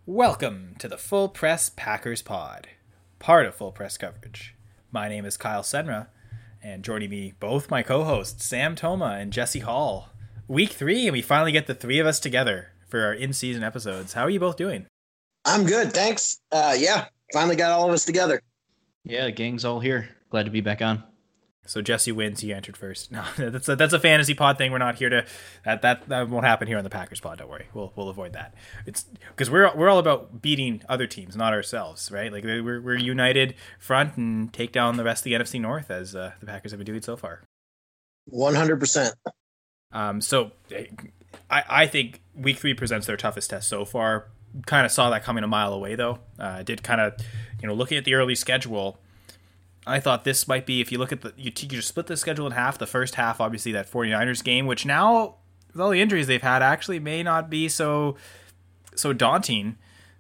Welcome to the Full Press Packers Pod, part of Full Press Coverage. My name is Kyle Senra, and joining me, both my co-hosts, Sam Toma and Jesse Hall. Week 3, and we finally get the three of us together for our in-season episodes. How are you both doing? I'm good, thanks. Finally got all of us together. Yeah, the gang's all here. Glad to be back on. So Jesse wins. He entered first. No, that's a fantasy pod thing. We're not here to that won't happen here on the Packers pod. Don't worry. We'll avoid that. It's because we're all about beating other teams, not ourselves, right? Like we're united front and take down the rest of the NFC North as the Packers have been doing so far. 100%. So I think Week 3 presents their toughest test so far. Kind of saw that coming a mile away though. Did kind of looking at the early schedule. I thought this might be, if you look at you just split the schedule in half. The first half, obviously, that 49ers game, which now, with all the injuries they've had, actually may not be so daunting.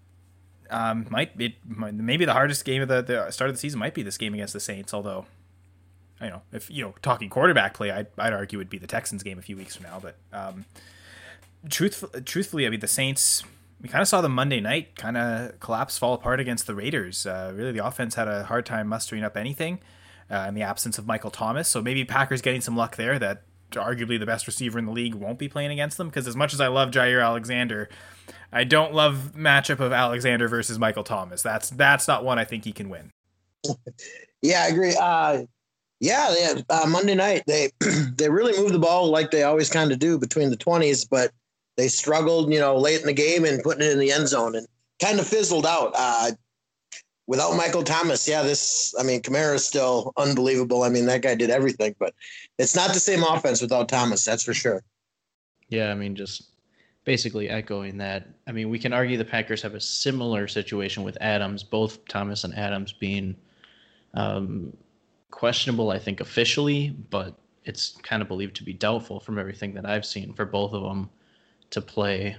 Maybe the hardest game of the start of the season might be this game against the Saints. Although, if talking quarterback play, I'd argue it would be the Texans game a few weeks from now. But truthfully, I mean the Saints. We kind of saw the Monday night kind of fall apart against the Raiders. Really, the offense had a hard time mustering up anything in the absence of Michael Thomas. So maybe Packers getting some luck there that arguably the best receiver in the league won't be playing against them. Because as much as I love Jair Alexander, I don't love matchup of Alexander versus Michael Thomas. That's not one I think he can win. Yeah, I agree. Monday night, they really moved the ball like they always kind of do between the 20s, but they struggled, late in the game and putting it in the end zone and kind of fizzled out. Without Michael Thomas, Kamara is still unbelievable. I mean, that guy did everything, but it's not the same offense without Thomas, that's for sure. Yeah, I mean, just basically echoing that. I mean, we can argue the Packers have a similar situation with Adams, both Thomas and Adams being questionable, I think, officially, but it's kind of believed to be doubtful from everything that I've seen for both of them to play.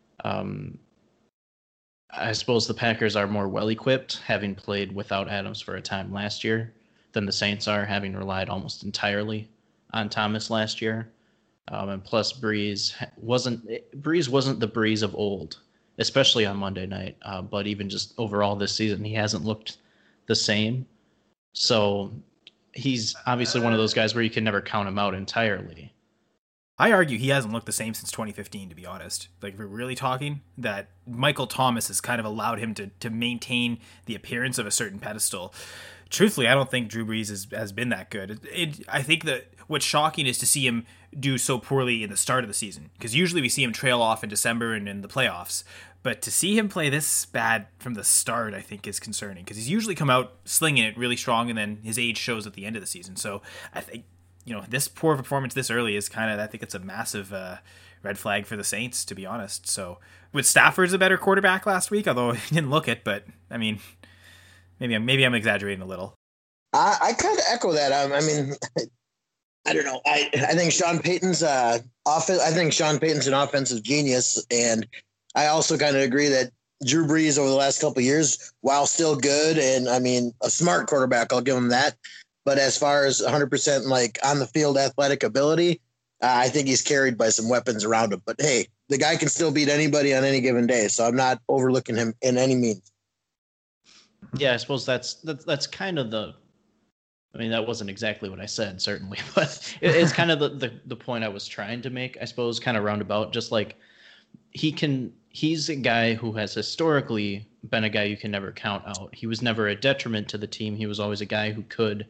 I suppose the Packers are more well-equipped, having played without Adams for a time last year, than the Saints are, having relied almost entirely on Thomas last year. And plus, Breeze wasn't the Breeze of old, especially on Monday night. But even just overall this season, he hasn't looked the same. So he's obviously one of those guys where you can never count him out entirely. I argue he hasn't looked the same since 2015, to be honest. Like, if we're really talking, that Michael Thomas has kind of allowed him to maintain the appearance of a certain pedestal. Truthfully, I don't think Drew Brees has been that good. I think that what's shocking is to see him do so poorly in the start of the season, because usually we see him trail off in December and in the playoffs. But to see him play this bad from the start, I think, is concerning, because he's usually come out slinging it really strong, and then his age shows at the end of the season. So I think this poor performance this early is I think it's a massive red flag for the Saints, to be honest. So, with Stafford's a better quarterback last week, although he didn't look it, but I mean, maybe I'm exaggerating a little. I kind of echo that. I don't know. I think Sean Payton's offense. I think Sean Payton's an offensive genius, and I also kind of agree that Drew Brees over the last couple of years, while still good and a smart quarterback, I'll give him that. But as far as 100% like on the field athletic ability, I think he's carried by some weapons around him. But hey, the guy can still beat anybody on any given day, so I'm not overlooking him in any means. Yeah, I suppose that's kind of the. I mean, that wasn't exactly what I said, certainly, but it's kind of the point I was trying to make. I suppose, kind of roundabout, just like he's a guy who has historically been a guy you can never count out. He was never a detriment to the team. He was always a guy who could.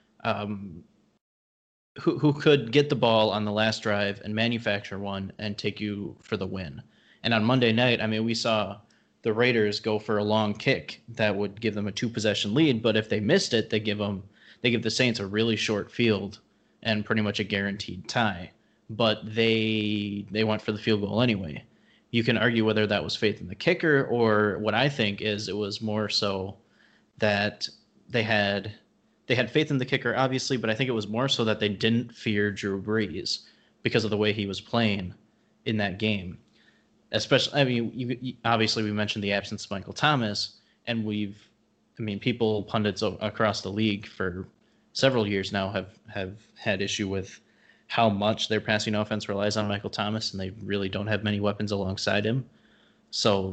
Who could get the ball on the last drive and manufacture one and take you for the win. And on Monday night, we saw the Raiders go for a long kick that would give them a 2-possession lead, but if they missed it, they give the Saints a really short field and pretty much a guaranteed tie. But they went for the field goal anyway. You can argue whether that was faith in the kicker, or what I think is it was more so that they had faith in the kicker, obviously, but I think it was more so that they didn't fear Drew Brees because of the way he was playing in that game. Especially, obviously we mentioned the absence of Michael Thomas, and pundits across the league for several years now have had issue with how much their passing offense relies on Michael Thomas, and they really don't have many weapons alongside him. So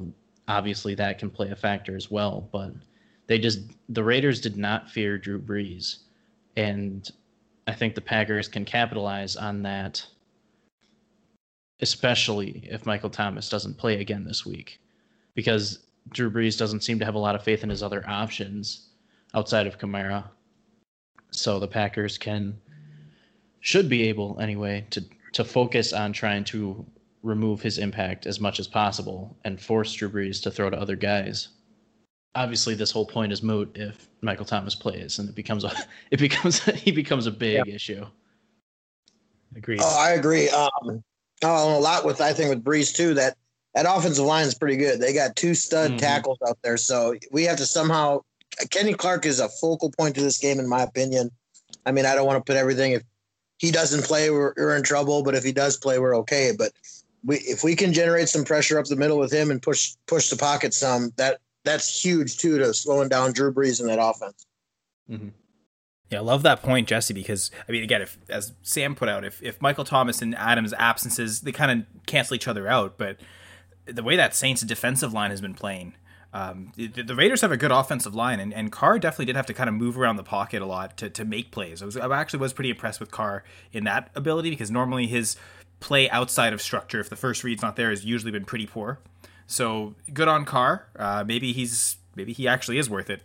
obviously that can play a factor as well. But the Raiders did not fear Drew Brees, and I think the Packers can capitalize on that, especially if Michael Thomas doesn't play again this week, because Drew Brees doesn't seem to have a lot of faith in his other options outside of Kamara. So the Packers should be able anyway to focus on trying to remove his impact as much as possible and force Drew Brees to throw to other guys. Obviously, this whole point is moot if Michael Thomas plays, and he becomes a big issue. Agreed. Oh, I agree. A lot with Brees too. That offensive line is pretty good. They got two stud tackles out there, so we have to somehow. Kenny Clark is a focal point to this game, in my opinion. I mean, I don't want to put everything. If he doesn't play, we're in trouble. But if he does play, we're okay. But if we can generate some pressure up the middle with him and push the pocket some, that's huge too to slowing down Drew Brees in that offense. Mm-hmm. Yeah, I love that point, Jesse, because, I mean, again, if, as Sam put out, if Michael Thomas and Adams' absences, they kind of cancel each other out. But the way that Saints defensive line has been playing, the Raiders have a good offensive line, and Carr definitely did have to kind of move around the pocket a lot to make plays. I actually was pretty impressed with Carr in that ability, because normally his play outside of structure, if the first read's not there, has usually been pretty poor. So good on Carr. Maybe he actually is worth it.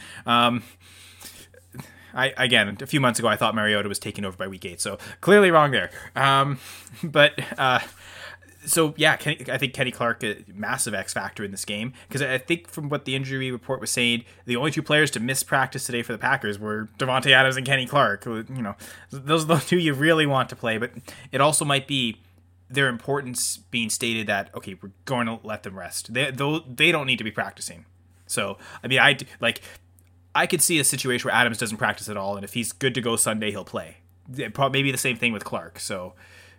Again, a few months ago, I thought Mariota was taken over by week 8, so clearly wrong there. So yeah, I think Kenny Clark, a massive X factor in this game, because I think from what the injury report was saying, the only two players to miss practice today for the Packers were Davante Adams and Kenny Clark. You know, those are the two you really want to play, but it also might be their importance being stated that, okay, we're going to let them rest. They don't need to be practicing. So, I mean, I could see a situation where Adams doesn't practice at all, and if he's good to go Sunday, he'll play. Maybe the same thing with Clark. So,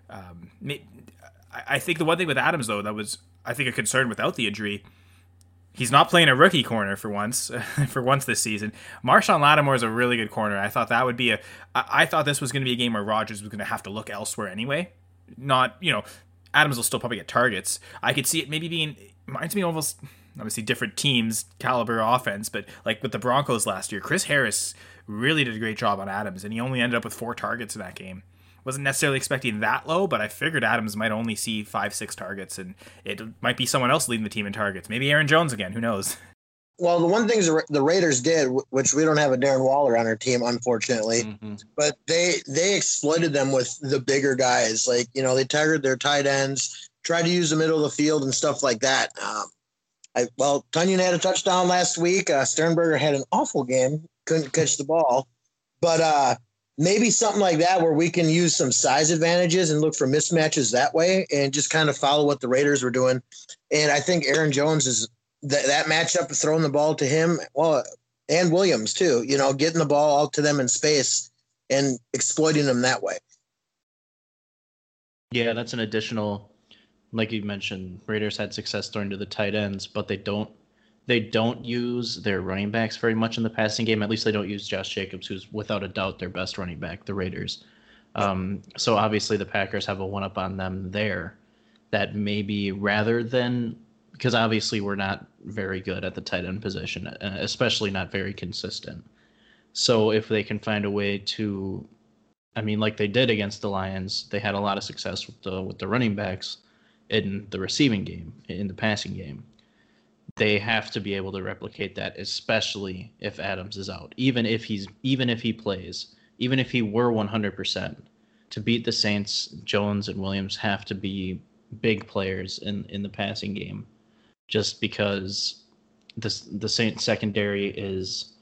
I think the one thing with Adams, though, that was, I think, a concern without the injury, he's not playing a rookie corner for once this season. Marshawn Lattimore is a really good corner. I thought that would be I thought this was going to be a game where Rodgers was going to have to look elsewhere anyway. Not, Adams will still probably get targets. I could see it maybe reminds me almost, obviously different teams, caliber offense, but like with the Broncos last year, Chris Harris really did a great job on Adams, and he only ended up with 4 targets in that game. Wasn't necessarily expecting that low, but I figured Adams might only see 5-6 targets, and it might be someone else leading the team in targets. Maybe Aaron Jones again. Who knows? Well, the one thing the Raiders did, which we don't have a Darren Waller on our team, unfortunately, but they exploited them with the bigger guys. Like, they targeted their tight ends, tried to use the middle of the field and stuff like that. Tunyon had a touchdown last week. Sternberger had an awful game, couldn't catch the ball. But maybe something like that where we can use some size advantages and look for mismatches that way and just kind of follow what the Raiders were doing. And I think Aaron Jones is that matchup, throwing the ball to him, and Williams too, getting the ball out to them in space and exploiting them that way. Yeah, that's an additional, like you mentioned, Raiders had success throwing to the tight ends, but they don't use their running backs very much in the passing game. At least they don't use Josh Jacobs, who's without a doubt their best running back, the Raiders. So obviously the Packers have a one-up on them there, that maybe rather than, because obviously we're not very good at the tight end position, especially not very consistent. So if they can find a way to, like they did against the Lions, they had a lot of success with the running backs in the receiving game, in the passing game. They have to be able to replicate that, especially if Adams is out. Even if he plays, even if he were 100%, to beat the Saints, Jones and Williams have to be big players in the passing game, just because the Saints secondary is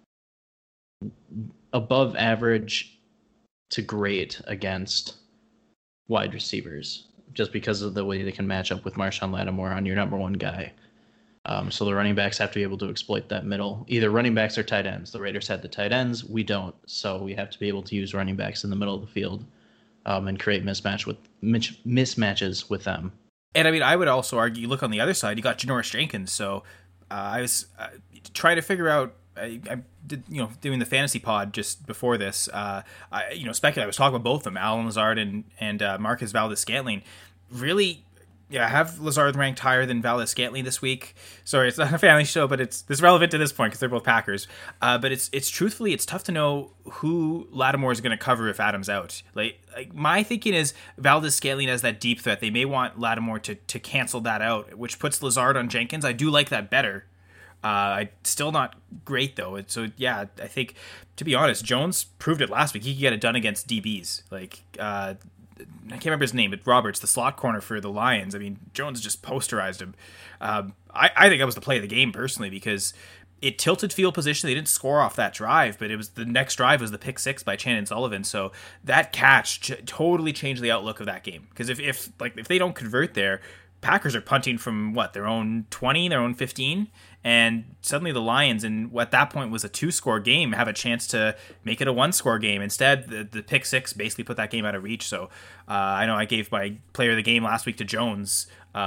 above average to great against wide receivers, just because of the way they can match up with Marshawn Lattimore on your number one guy. So the running backs have to be able to exploit that middle, either running backs or tight ends. The Raiders had the tight ends. We don't. So we have to be able to use running backs in the middle of the field and create mismatches with them. And I would also argue, look on the other side, you got Janoris Jenkins. So I was trying to figure out, I did, doing the fantasy pod just before this, I was talking about both of them, Alan Lazard and Marcus Valdes-Scantling. Really, Yeah, I have Lazard ranked higher than Valdez-Scantling this week. Sorry, it's not a family show, but it's relevant to this point because they're both Packers. But it's truthfully, it's tough to know who Lattimore is going to cover if Adams out. Like my thinking is Valdez-Scantling has that deep threat. They may want Lattimore to cancel that out, which puts Lazard on Jenkins. I do like that better. Still not great though. So yeah, I think to be honest, Jones proved it last week. He could get it done against DBs. I can't remember his name, but Roberts, the slot corner for the Lions. I mean, Jones just posterized him. I think that was the play of the game personally because it tilted field position. They didn't score off that drive, but it was the next drive was the pick six by Chandon Sullivan. So that catch totally changed the outlook of that game. Because if they don't convert there, Packers are punting from their own 20, their own 15, and suddenly the Lions, in what at that point was a 2-score game, have a chance to make it a 1-score game. Instead, the pick six basically put that game out of reach. So I know I gave my player of the game last week to Jones.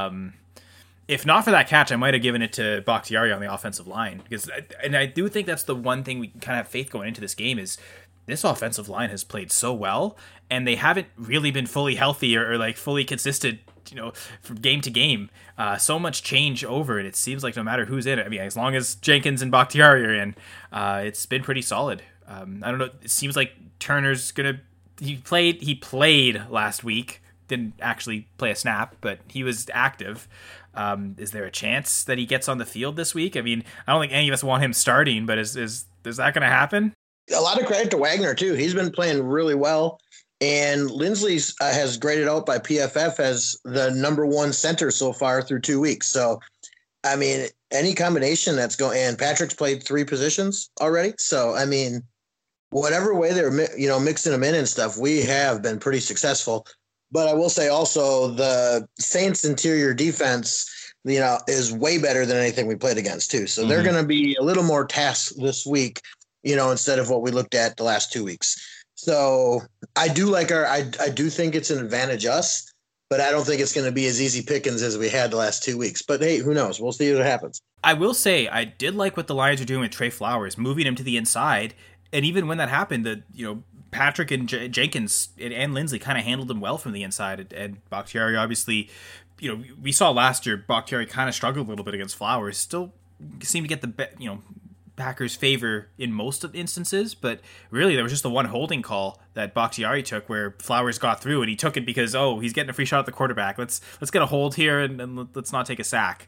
If not for that catch, I might have given it to Bakhtiari on the offensive line and I do think that's the one thing we kind of have faith going into this game is this offensive line has played so well, and they haven't really been fully healthy or like fully consistent, from game to game. So much change over it. It seems like no matter who's in it, I mean, as long as Jenkins and Bakhtiari are in, it's been pretty solid. I don't know. It seems like Turner's he played last week. Didn't actually play a snap, but he was active. Is there a chance that he gets on the field this week? I mean, I don't think any of us want him starting, but is that going to happen? A lot of credit to Wagner too. He's been playing really well. And Lindsley's has graded out by PFF as the number one center so far through 2 weeks. So, I mean, any combination that's going, and Patrick's played 3 positions already. So, I mean, whatever way they're, mixing them in and stuff, we have been pretty successful. But I will say also the Saints interior defense, is way better than anything we played against too. So they're going to be a little more tasked this week, instead of what we looked at the last 2 weeks. So I do like I do think it's an advantage us, but I don't think it's going to be as easy pickings as we had the last 2 weeks. But hey, who knows? We'll see what happens. I will say I did like what the Lions are doing with Trey Flowers, moving him to the inside. And even when that happened, Patrick and Jenkins and Lindsley kind of handled him well from the inside. And Bakhtiari, obviously, we saw last year, Bakhtiari kind of struggled a little bit against Flowers. Still seemed to get the Packers' favor in most instances, but really there was just the one holding call that Bakhtiari took where Flowers got through, and he took it because he's getting a free shot at the quarterback. Let's get a hold here and let's not take a sack.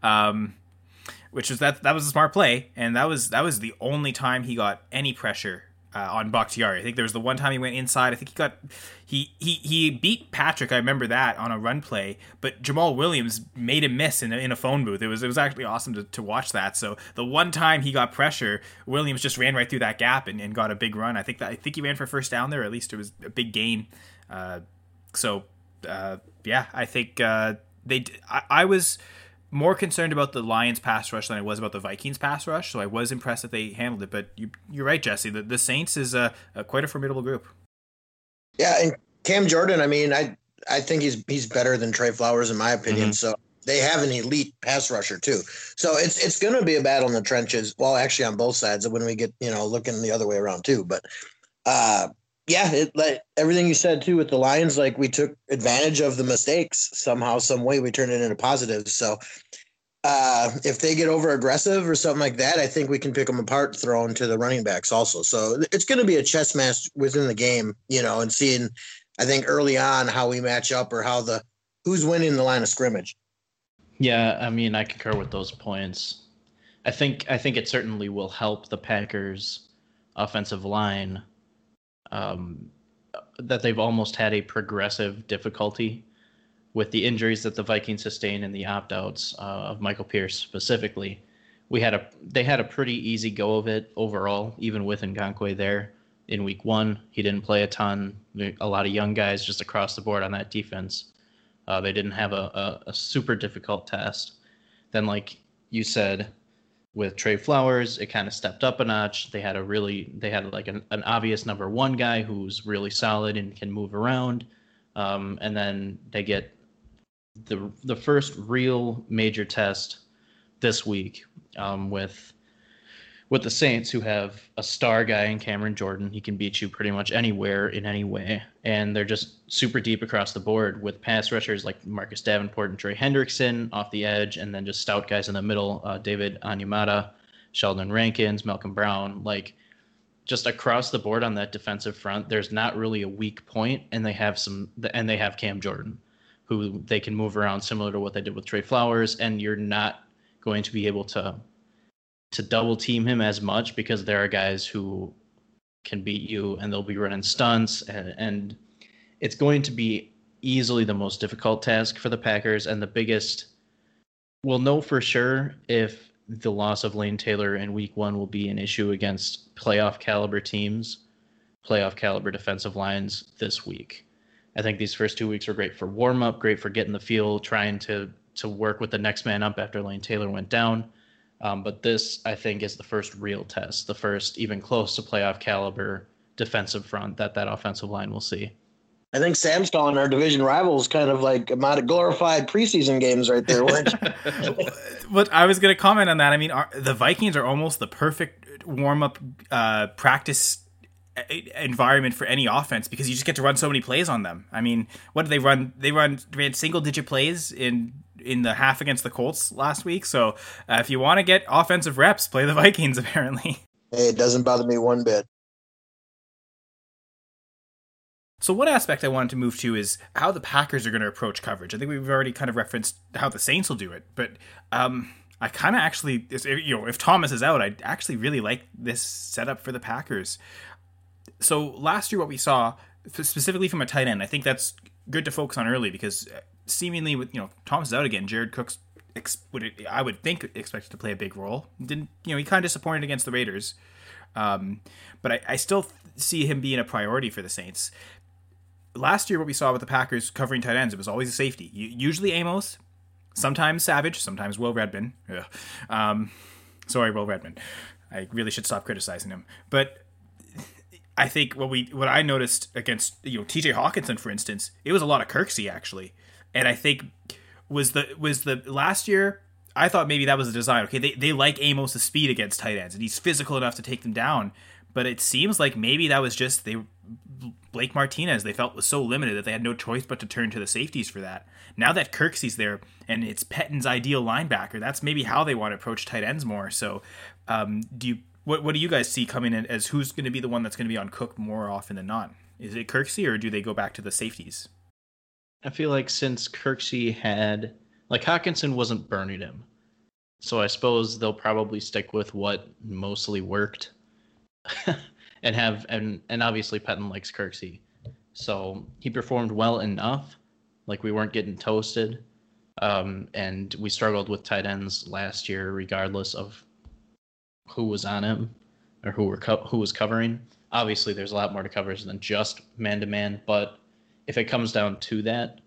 Which was that was a smart play, and that was the only time he got any pressure on Bakhtiari. I think there was the one time he went inside. I think he beat Patrick. I remember that on a run play, but Jamal Williams made him miss in a phone booth. It was actually awesome to watch that. So the one time he got pressure, Williams just ran right through that gap and got a big run. I think he ran for first down there, or at least it was a big gain. I think I was more concerned about the Lions pass rush than I was about the Vikings pass rush, so I was impressed that they handled it. But you're right, Jesse. The Saints is quite a formidable group. Yeah, and Cam Jordan, I mean, I think he's better than Trey Flowers in my opinion. So they have an elite pass rusher too. So it's going to be a battle in the trenches. Well, actually on both sides when we get looking the other way around too. But like everything you said too with the Lions, like we took advantage of the mistakes somehow, some way. We turned it into positives. So if they get over aggressive or something like that, I think we can pick them apart, thrown to the running backs also. So it's going to be a chess match within the game, and seeing, I think early on how we match up or who's winning the line of scrimmage. Yeah, I mean, I concur with those points. I think it certainly will help the Packers' offensive line. That they've almost had a progressive difficulty with the injuries that the Vikings sustained and the opt-outs of Michael Pierce specifically. They had a pretty easy go of it overall, even with Ngakoue there in week 1. He didn't play a ton. A lot of young guys just across the board on that defense. They didn't have a super difficult test. Then, like you said, with Trey Flowers, it kind of stepped up a notch. They had like an obvious number 1 guy who's really solid and can move around. And then they get the first real major test this week with with the Saints, who have a star guy in Cameron Jordan. He can beat you pretty much anywhere in any way. And they're just super deep across the board with pass rushers like Marcus Davenport and Trey Hendrickson off the edge, and then just stout guys in the middle, David Onyemata, Sheldon Rankins, Malcolm Brown. Like, just across the board on that defensive front, there's not really a weak point, and they have Cam Jordan, who they can move around similar to what they did with Trey Flowers, and you're not going to be able to double team him as much because there are guys who can beat you and they'll be running stunts, and it's going to be easily the most difficult task for the Packers, and the biggest. We'll know for sure if the loss of Lane Taylor in week 1 will be an issue against playoff caliber teams, playoff caliber defensive lines this week. I think these first 2 weeks were great for warm up, great for getting the feel, trying to work with the next man up after Lane Taylor went down. But this, I think, is the first real test, the first even close to playoff caliber defensive front that offensive line will see. I think Sam's calling our division rivals kind of like amount of glorified preseason games right there. But I was going to comment on that. I mean, the Vikings are almost the perfect warm-up practice environment for any offense because you just get to run so many plays on them. I mean, what did they run? They ran single-digit plays in the half against the Colts last week. So if you want to get offensive reps, play the Vikings, apparently. Hey, it doesn't bother me one bit. So one aspect I wanted to move to is how the Packers are going to approach coverage. I think we've already kind of referenced how the Saints will do it, but I kind of actually, if Thomas is out, I actually really like this setup for the Packers. So last year what we saw, specifically from a tight end, I think that's good to focus on early because seemingly with Thomas is out again, Jared Cook's I would think expected to play a big role. Didn't he kind of disappointed against the Raiders, but I still see him being a priority for the Saints. Last year what we saw with the Packers covering tight ends, it was always a safety. Usually Amos, sometimes Savage, sometimes Will Redmond. Sorry, Will Redmond. I really should stop criticizing him. But I think what I noticed against TJ Hawkinson, for instance, it was a lot of Kirksey actually, and I think was the last year. I thought maybe that was the design. Okay, they like Amos' speed against tight ends, and he's physical enough to take them down. But it seems like maybe that was just Blake Martinez they felt was so limited that they had no choice but to turn to the safeties for that. Now that Kirksey's there and it's Pettin's ideal linebacker, that's maybe how they want to approach tight ends more. So what do you guys see coming in as who's going to be the one that's going to be on Cook more often than not? Is it Kirksey or do they go back to the safeties? I feel like since Kirksey Hawkinson wasn't burning him, so I suppose they'll probably stick with what mostly worked. and obviously Pettin likes Kirksey, so he performed well enough. Like, we weren't getting toasted, and we struggled with tight ends last year, regardless of who was on him or who was covering. Obviously, there's a lot more to coverage than just man to man, but if it comes down to that,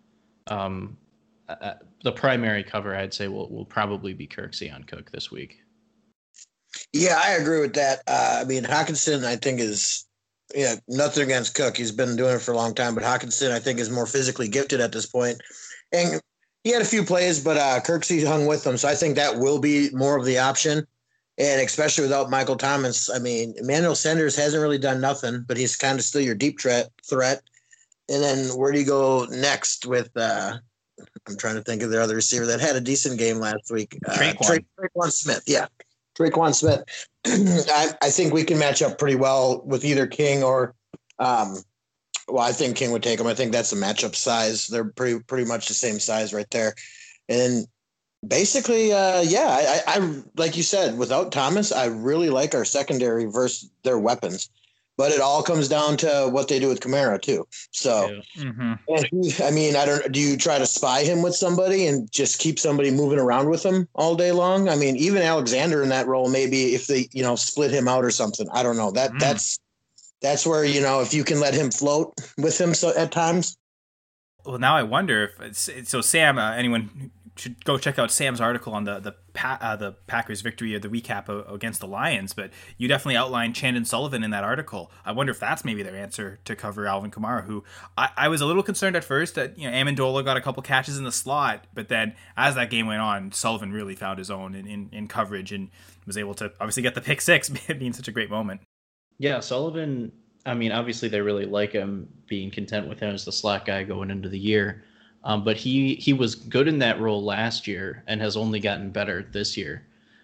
the primary cover I'd say will probably be Kirksey on Cook this week. Yeah, I agree with that. I mean, Hawkinson, I think nothing against Cook. He's been doing it for a long time, but Hawkinson, I think, is more physically gifted at this point. And he had a few plays, but Kirksey hung with him. So I think that will be more of the option. And especially without Michael Thomas, I mean, Emmanuel Sanders hasn't really done nothing, but he's kind of still your deep threat. And then where do you go next with I'm trying to think of the other receiver that had a decent game last week. Tre'Quan Smith. Yeah. Tre'Quan Smith. I think we can match up pretty well with either King or I think King would take him. I think that's the matchup size. They're pretty much the same size right there. And basically, I like you said, without Thomas, I really like our secondary versus their weapons. But it all comes down to what they do with Kamara too. So, I mean, do you try to spy him with somebody and just keep somebody moving around with him all day long? I mean, even Alexander in that role, maybe if they, split him out or something, I don't know. That's where, if you can let him float with him at times. Well, now I wonder if Sam, anyone should go check out Sam's article on the Packers' victory or the recap against the Lions. But you definitely outlined Chandon Sullivan in that article. I wonder if that's maybe their answer to cover Alvin Kamara, who I was a little concerned at first that Amendola got a couple catches in the slot, but then as that game went on, Sullivan really found his own in coverage and was able to obviously get the pick six, being such a great moment. Yeah, Sullivan. I mean, obviously they really like him, being content with him as the slot guy going into the year. But he was good in that role last year and has only gotten better this year.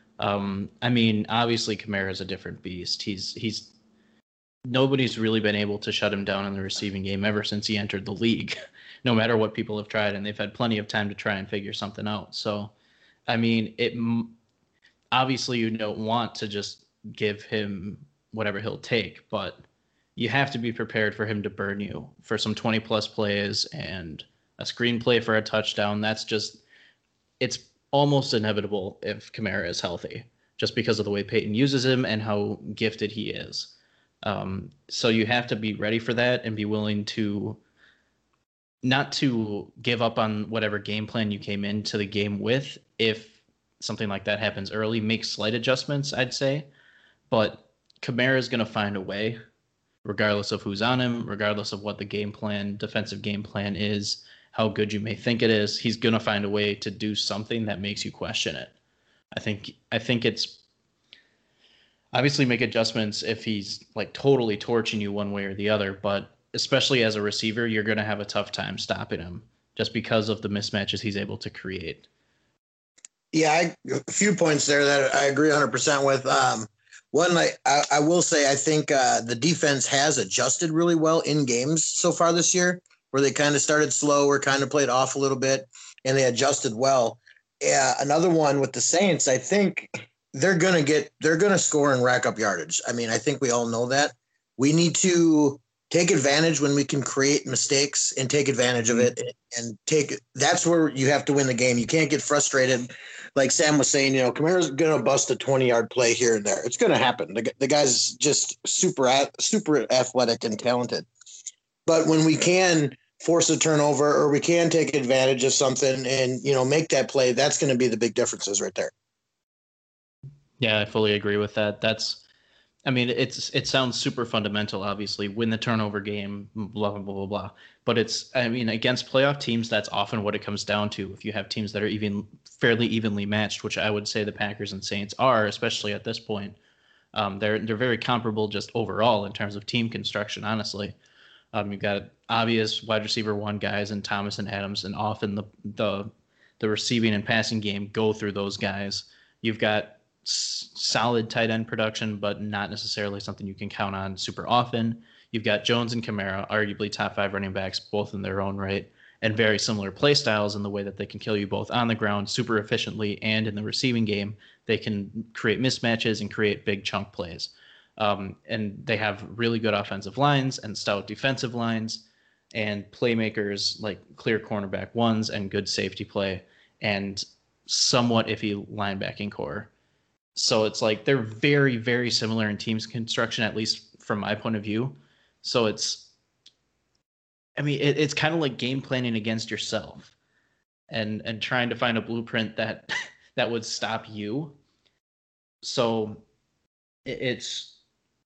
I mean, obviously Kamara is a different beast. He's nobody's really been able to shut him down in the receiving game ever since he entered the league, no matter what people have tried, and they've had plenty of time to try and figure something out. So, I mean, obviously you don't want to just give him whatever he'll take, but you have to be prepared for him to burn you for some 20-plus plays and a screenplay for a touchdown. It's almost inevitable if Kamara is healthy, just because of the way Peyton uses him and how gifted he is. So you have to be ready for that and be willing to not to give up on whatever game plan you came into the game with. If something like that happens early, make slight adjustments, I'd say. But Kamara is going to find a way, regardless of who's on him, regardless of what the defensive game plan is, how good you may think it is. He's going to find a way to do something that makes you question it. I think it's obviously make adjustments if he's like totally torching you one way or the other, but especially as a receiver, you're going to have a tough time stopping him just because of the mismatches he's able to create. Yeah, a few points there that I agree 100% with. One, I will say, I think the defense has adjusted really well in games so far this year, where they kind of started slow or kind of played off a little bit, and they adjusted well. Yeah, another one with the Saints, I think they're gonna score and rack up yardage. I mean, I think we all know that. We need to take advantage when we can create mistakes and take advantage of it, and that's where you have to win the game. You can't get frustrated. Like Sam was saying, Kamara's going to bust a 20-yard play here and there. It's going to happen. The guy's just super athletic and talented. But when we can force a turnover or we can take advantage of something and, make that play, that's going to be the big differences right there. Yeah, I fully agree with that. It sounds super fundamental, obviously, win the turnover game, blah, blah, blah, blah, blah. But against playoff teams, that's often what it comes down to. If you have teams that are fairly evenly matched, which I would say the Packers and Saints are, especially at this point, they're very comparable just overall in terms of team construction, honestly. You've got obvious wide receiver one guys in Thomas and Adams, and often the receiving and passing game go through those guys. You've got solid tight end production, but not necessarily something you can count on super often. You've got Jones and Kamara, arguably top 5 running backs, both in their own right, and very similar play styles in the way that they can kill you both on the ground super efficiently, and in the receiving game, they can create mismatches and create big chunk plays. And they have really good offensive lines and stout defensive lines and playmakers like clear cornerback ones and good safety play and somewhat iffy linebacking core. So it's like they're very, very similar in teams construction, at least from my point of view. So it's kind of like game planning against yourself and trying to find a blueprint that would stop you. So it's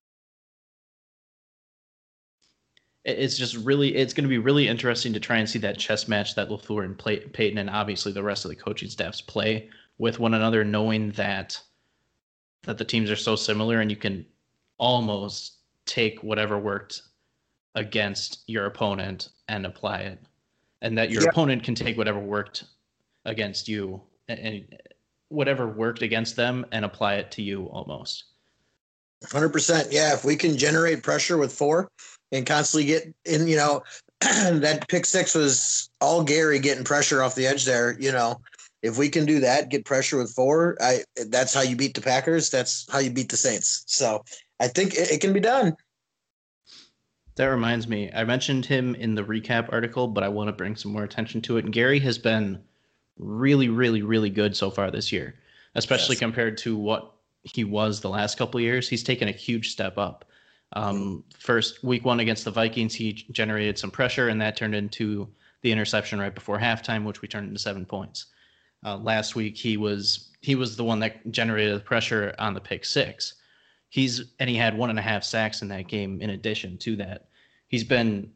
just really, it's going to be really interesting to try and see that chess match that LaFleur and Peyton and obviously the rest of the coaching staffs play with one another, knowing that the teams are so similar and you can almost take whatever worked against your opponent and apply it, and that your opponent can take whatever worked against you and whatever worked against them and apply it to you almost. 100%. Yeah. If we can generate pressure with 4 and constantly get in, that pick 6 was all Gary getting pressure off the edge there. If we can do that, get pressure with 4, that's how you beat the Packers. That's how you beat the Saints. So I think it can be done. That reminds me, I mentioned him in the recap article, but I want to bring some more attention to it. And Gary has been really, really, really good so far this year, especially compared to what he was the last couple of years. He's taken a huge step up. First, week 1 against the Vikings, he generated some pressure, and that turned into the interception right before halftime, which we turned into 7 points. Last week he was the one that generated the pressure on the pick six. He had 1.5 sacks in that game. In addition to that, he's been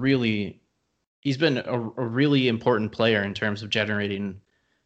a really important player in terms of generating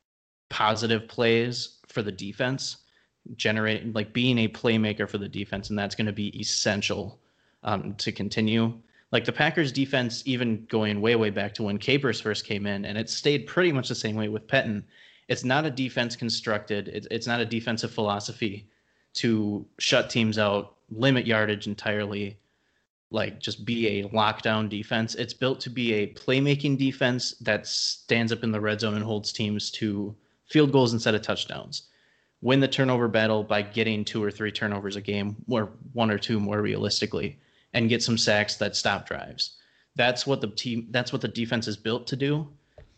positive plays for the defense, generating like being a playmaker for the defense, and that's going to be essential to continue. Like the Packers defense, even going way back to when Capers first came in, and it stayed pretty much the same way with Pettine. It's not a defense constructed. It's not a defensive philosophy to shut teams out, limit yardage entirely, like just be a lockdown defense. It's built to be a playmaking defense that stands up in the red zone and holds teams to field goals instead of touchdowns. Win the turnover battle by getting 2 or 3 turnovers a game, or 1 or 2 more realistically, and get some sacks that stop drives. That's what the defense is built to do.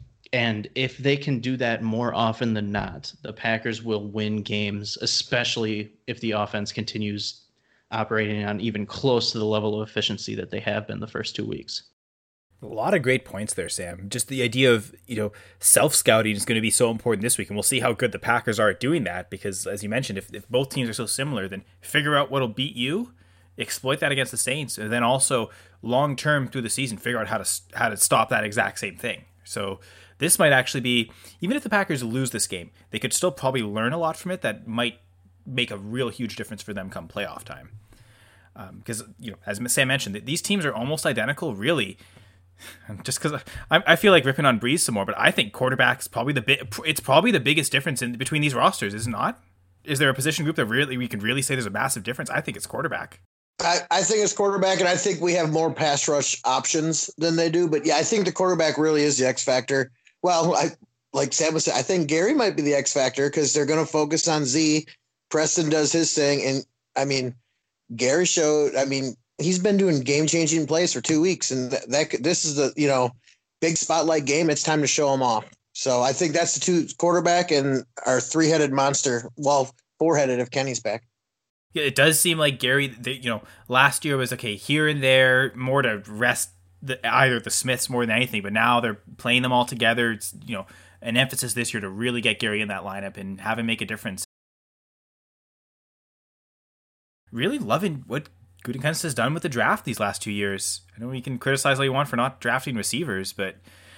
And if they can do that more often than not, the Packers will win games, especially if the offense continues operating on even close to the level of efficiency that they have been the first 2 weeks. A lot of great points there, Sam. Just the idea of, self-scouting is going to be so important this week, and we'll see how good the Packers are at doing that, because as you mentioned, if both teams are so similar, then figure out what'll beat you, exploit that against the Saints, and then also long-term through the season, figure out how to stop that exact same thing. So this might actually be, even if the Packers lose this game, they could still probably learn a lot from it that might make a real huge difference for them come playoff time. Because, as Sam mentioned, these teams are almost identical, really. Just because I feel like ripping on Breeze some more, but I think quarterback's probably the biggest difference in between these rosters, is it not? Is there a position group that really we can really say there's a massive difference? I think it's quarterback. I think it's quarterback, and I think we have more pass rush options than they do. But yeah, I think the quarterback really is the X factor. Well, like Sam was saying, I think Gary might be the X factor because they're going to focus on Z. Preston does his thing, and I mean, Gary showed. I mean, he's been doing game-changing plays for 2 weeks, and this is the big spotlight game. It's time to show him off. So I think that's the 2 quarterback and our 3-headed monster. Well, 4-headed if Kenny's back. Yeah, it does seem like Gary. Last year was okay here and there, more to rest either the Smiths more than anything. But now they're playing them all together. It's an emphasis this year to really get Gary in that lineup and have him make a difference. Really loving what Gutekunst has done with the draft these last 2 years. I know you can criticize all you want for not drafting receivers, but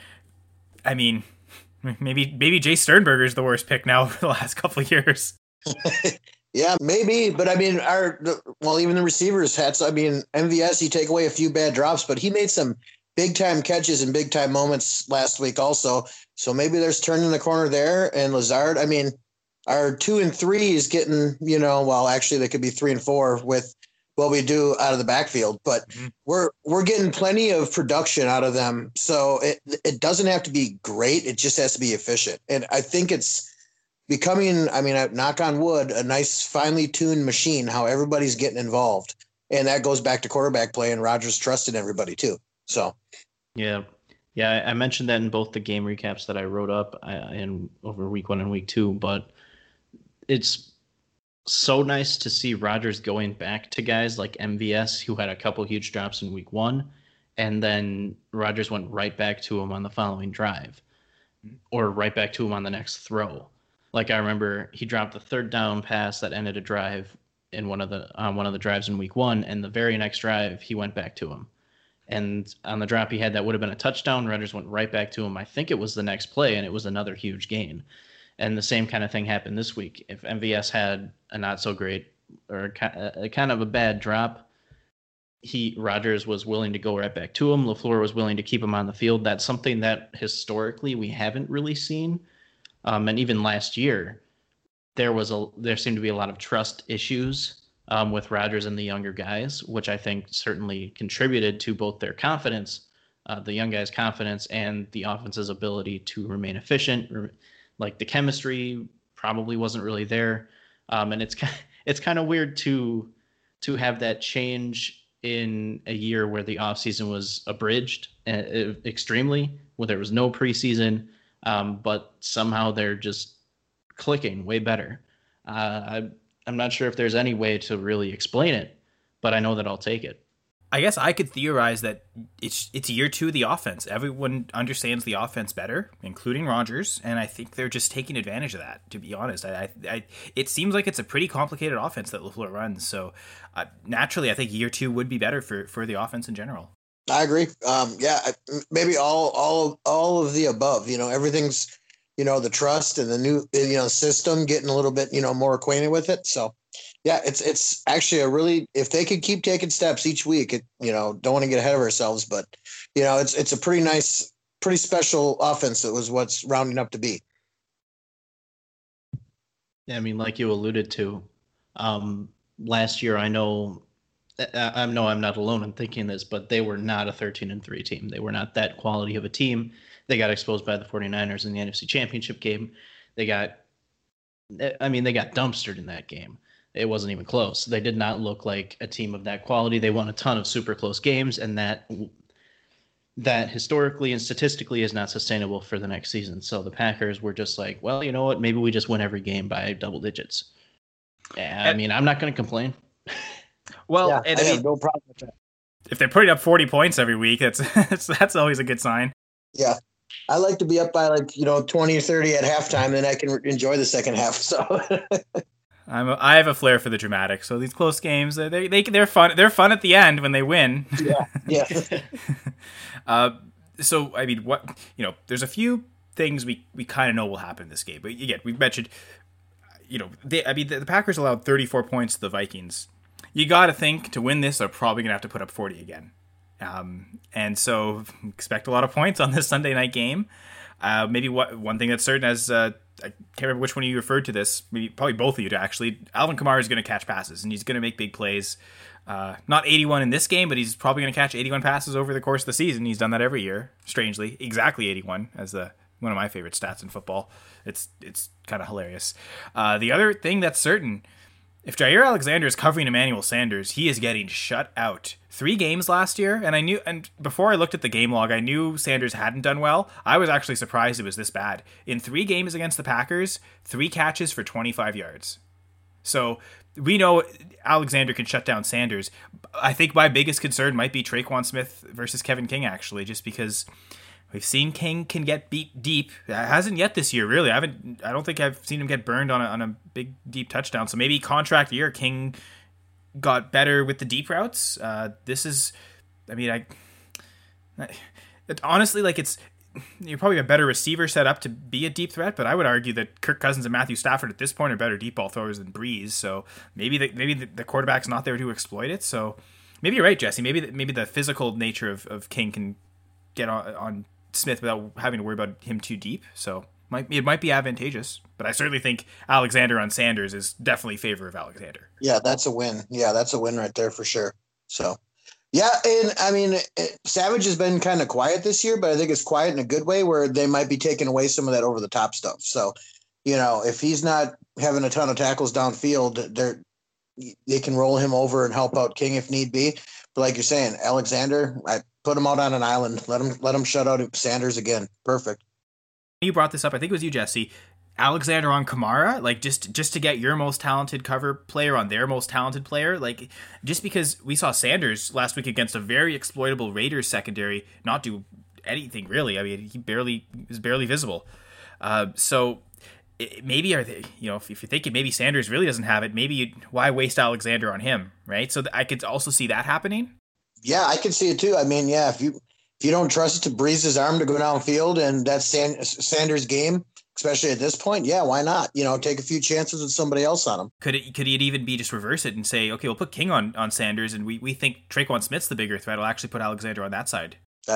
I mean, maybe Jay Sternberger's the worst pick now for the last couple of years. Yeah, maybe, but I mean, even the receivers had. I mean, MVS, he take away a few bad drops, but he made some big time catches and big time moments last week also. So maybe there's turning the corner there. And Lazard, I mean, our 2 and 3 is getting, actually they could be 3 and 4 with what we do out of the backfield, but we're getting plenty of production out of them. So it doesn't have to be great. It just has to be efficient. And I think it's becoming, knock on wood, a nice finely tuned machine, how everybody's getting involved. And that goes back to quarterback play and Rodgers trusting everybody too. So. Yeah. I mentioned that in both the game recaps that I wrote up in over week 1 and week 2, but it's so nice to see Rodgers going back to guys like MVS, who had a couple huge drops in week 1, and then Rodgers went right back to him on the following drive, or right back to him on the next throw. Like I remember he dropped the 3rd down pass that ended a drive in one of the drives in week 1, and the very next drive he went back to him. And on the drop he had that would have been a touchdown, Rodgers went right back to him. I think it was the next play, and it was another huge gain. And the same kind of thing happened this week. If MVS had a not so great or kind of a bad drop, Rodgers was willing to go right back to him. LaFleur was willing to keep him on the field. That's something that historically we haven't really seen. And even last year, there seemed to be a lot of trust issues with Rodgers and the younger guys, which I think certainly contributed to both their confidence, the young guys' confidence, and the offense's ability to remain efficient. Like the chemistry probably wasn't really there, and it's kind of weird to have that change in a year where the offseason was abridged extremely, where there was no preseason, but somehow they're just clicking way better. I'm not sure if there's any way to really explain it, but I know that I'll take it. I guess I could theorize that it's year 2 of the offense. Everyone understands the offense better, including Rodgers, and I think they're just taking advantage of that. To be honest, it seems like it's a pretty complicated offense that LaFleur runs. So naturally, I think year 2 would be better for the offense in general. I agree. Maybe all of the above. Everything's the trust and the new system, getting a little bit more acquainted with it. So. Yeah, it's actually a really, if they could keep taking steps each week, don't want to get ahead of ourselves, but it's a pretty nice, pretty special offense. That was what's rounding up to be. Yeah, I mean, like you alluded to, last year, I know I'm not alone in thinking this, but they were not a 13-3 team. They were not that quality of a team. They got exposed by the 49ers in the NFC Championship game. They got dumpstered in that game. It wasn't even close. They did not look like a team of that quality. They won a ton of super close games, and that historically and statistically is not sustainable for the next season. So the Packers were just like, well, you know what? Maybe we just win every game by double digits. Yeah, I mean, I'm not going to complain. Well, yeah, I have no problem with that. If they're putting up 40 points every week, that's always a good sign. Yeah. I like to be up by 20 or 30 at halftime, then I can enjoy the second half. So I have a flair for the dramatic, so these close games they're fun. They're fun at the end when they win. Yeah. So I mean, there's a few things we kind of know will happen in this game, but again, we've mentioned, the Packers allowed 34 points to the Vikings. You got to think to win this, they're probably gonna have to put up 40 again, and so expect a lot of points on this Sunday night game. Maybe one thing that's certain, as I can't remember which one of you referred to this, maybe probably both of you actually, Alvin Kamara is going to catch passes, and he's going to make big plays. Not 81 in this game, but he's probably going to catch 81 passes over the course of the season. He's done that every year, strangely. Exactly 81, as one of my favorite stats in football. It's kind of hilarious. The other thing that's certain, if Jair Alexander is covering Emmanuel Sanders, he is getting shut out. 3 games last year, and before I looked at the game log, I knew Sanders hadn't done well. I was actually surprised it was this bad. In 3 games against the Packers, 3 catches for 25 yards. So we know Alexander can shut down Sanders. I think my biggest concern might be Traquan Smith versus Kevin King, actually, just because we've seen King can get beat deep. It hasn't yet this year, really. I don't think I've seen him get burned on a big deep touchdown. So maybe contract year, King got better with the deep routes. Honestly, you're probably a better receiver set up to be a deep threat, but I would argue that Kirk Cousins and Matthew Stafford at this point are better deep ball throwers than Breeze. So maybe the quarterback's not there to exploit it. So maybe you're right, Jesse. Maybe the physical nature of King can get on Smith without having to worry about him too deep. So it might be advantageous, but I certainly think Alexander on Sanders is definitely favor of Alexander. Yeah, that's a win. Yeah, that's a win right there for sure. So, yeah, and I mean, Savage has been kind of quiet this year, but I think it's quiet in a good way where they might be taking away some of that over the top stuff. So, if he's not having a ton of tackles downfield, they can roll him over and help out King if need be. But like you're saying, Alexander, I put him out on an island. Let him shut out Sanders again. Perfect. You brought this up. I think it was you, Jesse. Alexander on Kamara, just to get your most talented cover player on their most talented player, just because we saw Sanders last week against a very exploitable Raiders secondary not do anything really. I mean, he was barely visible. So maybe if you're thinking maybe Sanders really doesn't have it, maybe why waste Alexander on him, right? So I could also see that happening. Yeah, I could see it too. I mean, yeah, if you don't trust it to Breeze's arm to go downfield and that's Sanders' game, especially at this point, yeah, why not? Take a few chances with somebody else on him. Could it even be just reverse it and say, okay, we'll put King on Sanders, and we think Traquan Smith's the bigger threat. We'll actually put Alexander on that side.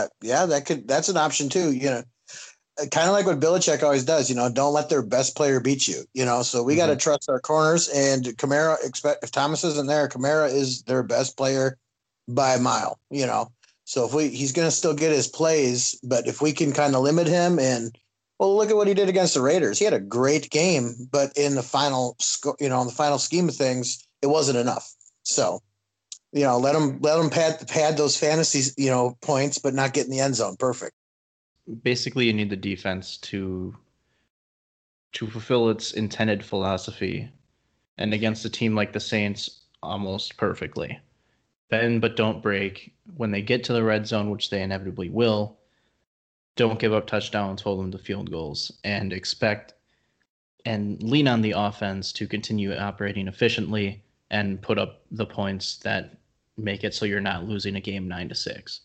That's an option too. Kind of like what Belichick always does. Don't let their best player beat you. So we got to trust our corners, and Kamara. If Thomas isn't there, Kamara is their best player by a mile. So he's going to still get his plays, but if we can kind of limit him and. Well, look at what he did against the Raiders. He had a great game, but in the final, in the final scheme of things, it wasn't enough. So, let him pad those fantasy, points, but not get in the end zone. Perfect. Basically, you need the defense to fulfill its intended philosophy, and against a team like the Saints, almost perfectly. bend but don't break. When they get to the red zone, which they inevitably will, don't give up touchdowns, hold them to field goals, and expect and lean on the offense to continue operating efficiently and put up the points that make it so you're not losing a game 9-6.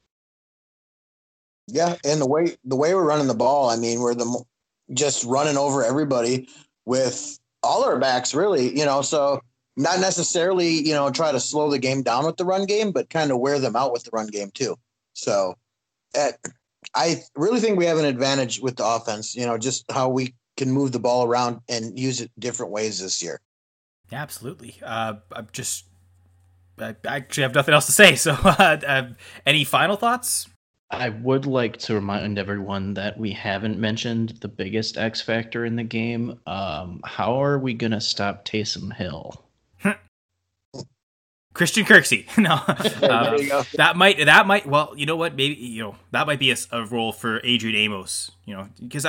Yeah, and the way we're running the ball, I mean, just running over everybody with all our backs, really. So not necessarily try to slow the game down with the run game, but kind of wear them out with the run game too. So I really think we have an advantage with the offense. Just how we can move the ball around and use it different ways this year. Yeah, absolutely. I actually have nothing else to say. So, any final thoughts? I would like to remind everyone that we haven't mentioned the biggest X factor in the game. How are we going to stop Taysom Hill? Christian Kirksey. No, There you go. that might. Well, you know what? Maybe that might be a role for Adrian Amos. Because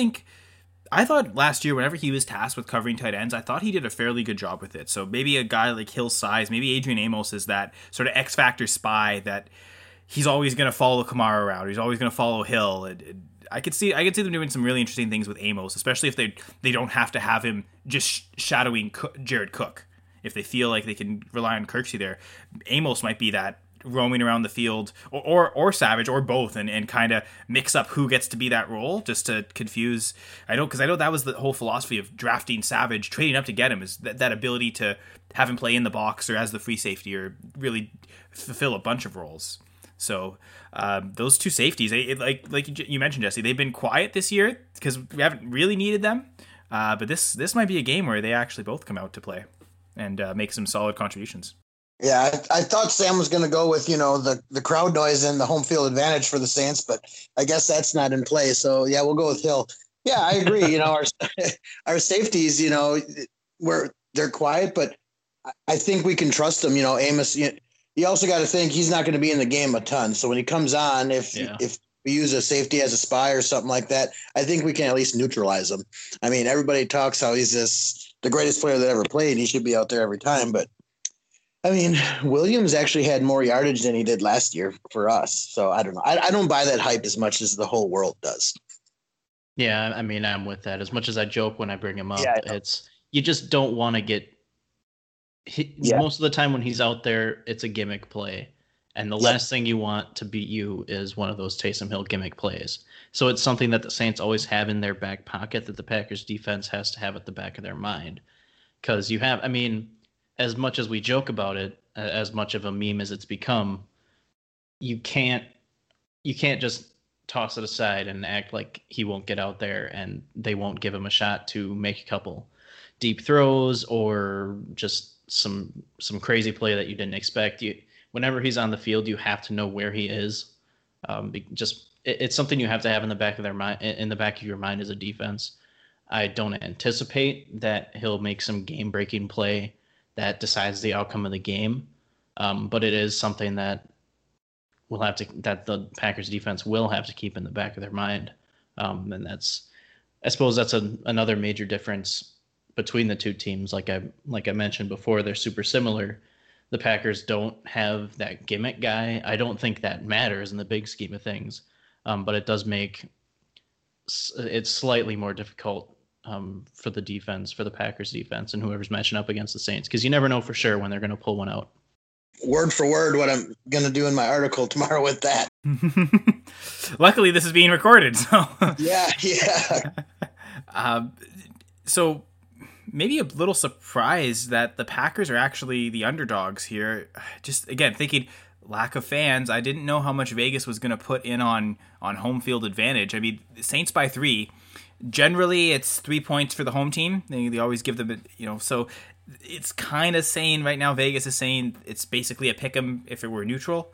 I thought last year, whenever he was tasked with covering tight ends, I thought he did a fairly good job with it. So maybe a guy like Hill's size, maybe Adrian Amos is that sort of X factor spy that he's always going to follow Kamara around. He's always going to follow Hill. I could see them doing some really interesting things with Amos, especially if they don't have to have him just shadowing Jared Cook. If they feel like they can rely on Kirksey there, Amos might be that roaming around the field, or Savage, or both, and kind of mix up who gets to be that role, just to confuse. Because I know that was the whole philosophy of drafting Savage, trading up to get him, is that ability to have him play in the box or as the free safety, or really fulfill a bunch of roles. So those two safeties, like you mentioned, Jesse, they've been quiet this year because we haven't really needed them. But this might be a game where they actually both come out to play and make some solid contributions. Yeah, I thought Sam was going to go with the crowd noise and the home field advantage for the Saints, but I guess that's not in play. So yeah, we'll go with Hill. Yeah, I agree. Our safeties, they're quiet, but I think we can trust them. Amos. You also got to think he's not going to be in the game a ton. So when he comes on, if we use a safety as a spy or something like that, I think we can at least neutralize him. I mean, everybody talks how he's the greatest player that ever played. He should be out there every time, but I mean, Williams actually had more yardage than he did last year for us. So I don't know. I don't buy that hype as much as the whole world does. Yeah, I mean, I'm with that. As much as I joke when I bring him up, Yeah, it's you just don't want to get. Most of the time when he's out there, it's a gimmick play, and the last thing you want to beat you is one of those Taysom Hill gimmick plays. So it's something that the Saints always have in their back pocket that the Packers defense has to have at the back of their mind, because you have. I mean, as much as we joke about it, as much of a meme as it's become, you can't just toss it aside and act like he won't get out there and they won't give him a shot to make a couple deep throws or just some crazy play that you didn't expect. Whenever he's on the field, you have to know where he is. It's something you have to have in the back of their mind, in the back of your mind as a defense. I don't anticipate that he'll make some game-breaking play that decides the outcome of the game, but it is something that the Packers defense will have to keep in the back of their mind, and I suppose that's another major difference between the two teams. Like I mentioned before, they're super similar. The Packers don't have that gimmick guy. I don't think that matters in the big scheme of things, but it does make it slightly more difficult for the Packers defense and whoever's matching up against the Saints, because you never know for sure when they're going to pull one out. Word for word what I'm going to do in my article tomorrow with that. Luckily, this is being recorded. So Yeah. So maybe a little surprised that the Packers are actually the underdogs here. Just, again, thinking lack of fans, I didn't know how much Vegas was going to put in on home field advantage. I mean, Saints by 3. Generally, it's 3 points for the home team. They always give them, so it's kind of saying right now, Vegas is saying it's basically a pick 'em if it were neutral.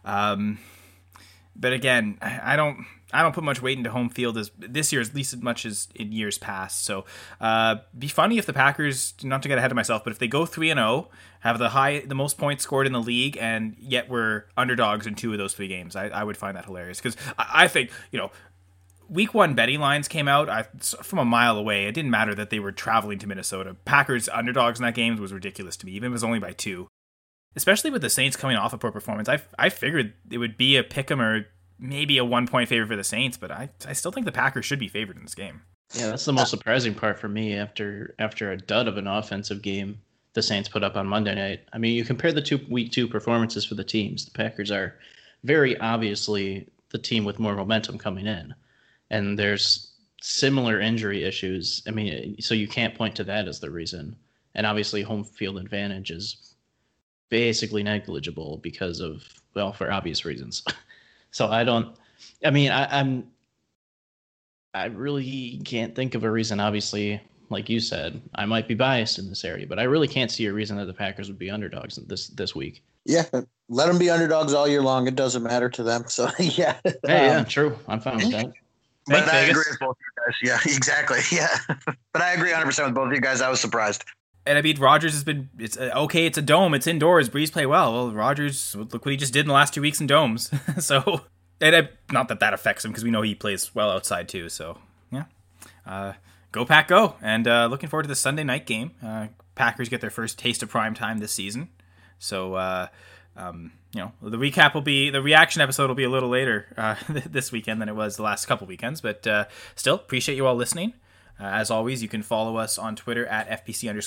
But again, I don't put much weight into home field as this year, at least as much as in years past. So, be funny if the Packers, not to get ahead of myself, but if they go 3-0, have the most points scored in the league, and yet we're underdogs in 2 of those 3 games, I would find that hilarious, because I think Week 1 betting lines came out from a mile away. It didn't matter that they were traveling to Minnesota. Packers underdogs in that game was ridiculous to me, even if it was only by 2. especially with the Saints coming off a poor performance. I figured it would be a pick 'em or maybe a 1-point favorite for the Saints, but I still think the Packers should be favored in this game. Yeah, that's the most surprising part for me after a dud of an offensive game the Saints put up on Monday night. I mean, you compare the week 2 performances for the teams. The Packers are very obviously the team with more momentum coming in, and there's similar injury issues. I mean, so you can't point to that as the reason. And obviously home field advantage is basically negligible because of, well, for obvious reasons. So I really can't think of a reason. Obviously, like you said, I might be biased in this area, but I really can't see a reason that the Packers would be underdogs this week. Yeah, let them be underdogs all year long. It doesn't matter to them. So, yeah. Hey, yeah, true. I'm fine with that. But I agree with both of you guys. Yeah, exactly. Yeah. But I agree 100% with both of you guys. I was surprised. And I mean, Rodgers has been, it's a dome. It's indoors. Breeze play well. Well, Rodgers, look what he just did in the last 2 weeks in domes. So, not that affects him because we know he plays well outside too. So, yeah. Go Pack, go. And looking forward to the Sunday night game. Packers get their first taste of prime time this season. So, the reaction episode will be a little later this weekend than it was the last couple weekends. But still, appreciate you all listening. As always, you can follow us on Twitter at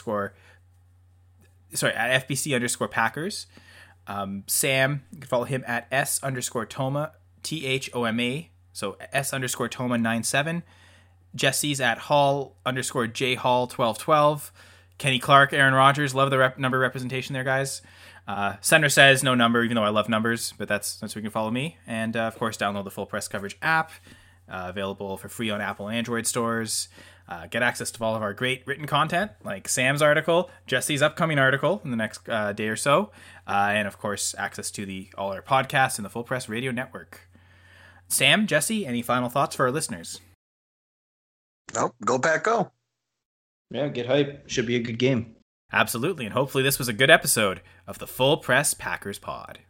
FBC_Packers. Sam, you can follow him at S_Toma, THOMA. So S_Toma97. Jesse's at Hall_JHall1212. Kenny Clark, Aaron Rodgers. Love the number representation there, guys. Sender says no number, even though I love numbers, but that's where you can follow me. And of course, download the Full Press Coverage app, available for free on Apple and Android stores. Get access to all of our great written content, like Sam's article, Jesse's upcoming article in the next day or so, and of course, access to all our podcasts and the Full Press Radio Network. Sam, Jesse, any final thoughts for our listeners? Nope. Go Pack, go. Yeah, get hype. Should be a good game. Absolutely, and hopefully this was a good episode of the Full Press Packers Pod.